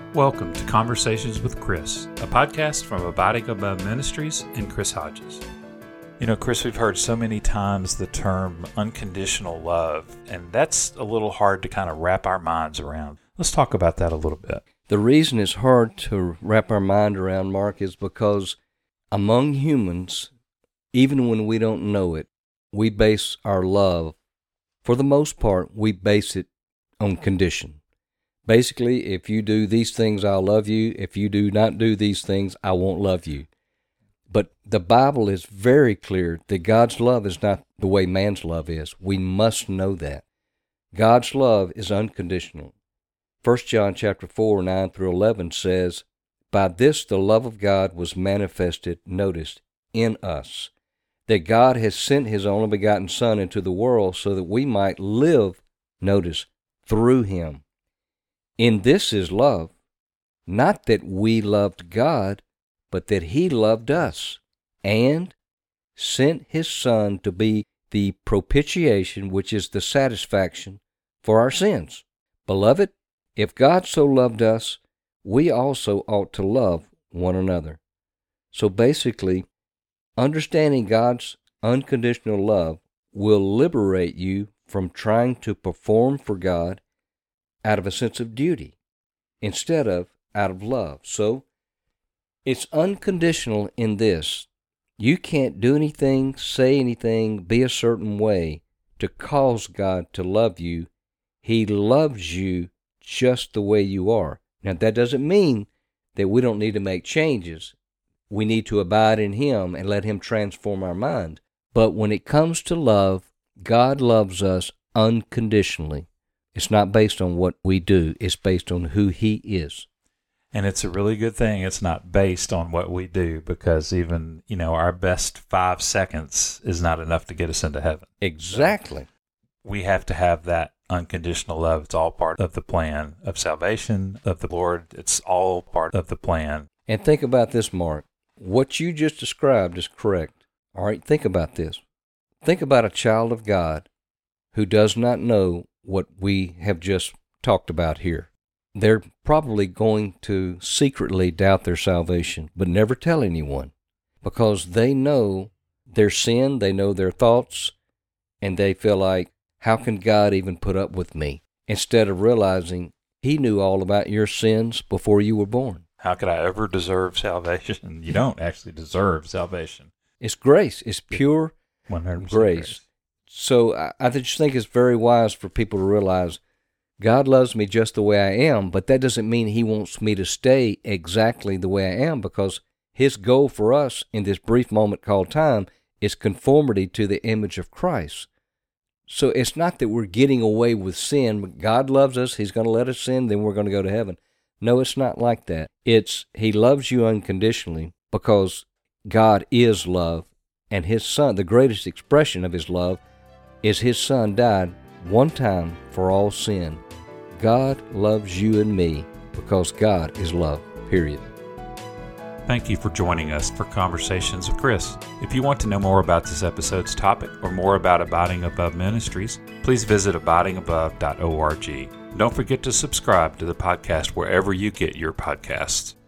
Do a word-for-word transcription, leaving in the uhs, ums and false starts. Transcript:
Welcome to Conversations with Chris, a podcast from Abiding Above Ministries and Chris Hodges. You know, Chris, we've heard so many times the term unconditional love, and that's a little hard to kind of wrap our minds around. Let's talk about that a little bit. The reason it's hard to wrap our mind around, Mark, is because among humans, even when we don't know it, we base our love, for the most part, we base it on condition. Basically, if you do these things, I'll love you. If you do not do these things, I won't love you. But the Bible is very clear that God's love is not the way man's love is. We must know that. God's love is unconditional. First John chapter four, nine through eleven says, "By this the love of God was manifested," notice, "in us, that God has sent His only begotten Son into the world so that we might live," notice, "through Him. In this is love, not that we loved God, but that He loved us, and sent His Son to be the propitiation," which is the satisfaction, "for our sins. Beloved, if God so loved us, we also ought to love one another." So basically, understanding God's unconditional love will liberate you from trying to perform for God out of a sense of duty instead of out of love. So it's unconditional in this. You can't do anything, say anything, be a certain way to cause God to love you. He loves you just the way you are. Now, that doesn't mean that we don't need to make changes. We need to abide in Him and let Him transform our mind. But when it comes to love, God loves us unconditionally. It's not based on what we do. It's based on who He is. And it's a really good thing it's not based on what we do, because even, you know, our best five seconds is not enough to get us into heaven. Exactly. So we have to have that unconditional love. It's all part of the plan of salvation of the Lord. It's all part of the plan. And think about this, Mark. What you just described is correct. All right, think about this. Think about a child of God who does not know what we have just talked about here. They're probably going to secretly doubt their salvation, but never tell anyone, because they know their sin, they know their thoughts, and they feel like, how can God even put up with me? Instead of realizing He knew all about your sins before you were born. How could I ever deserve salvation? You don't actually deserve salvation. It's grace. It's pure one hundred percent grace. grace. So I, I just think it's very wise for people to realize God loves me just the way I am, but that doesn't mean He wants me to stay exactly the way I am, because His goal for us in this brief moment called time is conformity to the image of Christ. So it's not that we're getting away with sin, but God loves us, He's going to let us sin, then we're going to go to heaven. No, it's not like that. It's He loves you unconditionally because God is love, and His Son, the greatest expression of His love, is His Son died one time for all sin. God loves you and me because God is love, period. Thank you for joining us for Conversations with Chris. If you want to know more about this episode's topic or more about Abiding Above Ministries, please visit abiding above dot org. Don't forget to subscribe to the podcast wherever you get your podcasts.